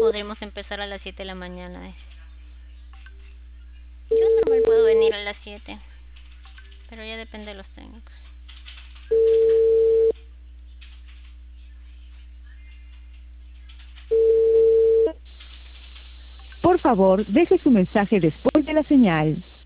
podremos empezar a las 7 de la mañana. Yo normal puedo venir a las 7, pero ya depende de los técnicos. Por favor, deje su mensaje después de la señal.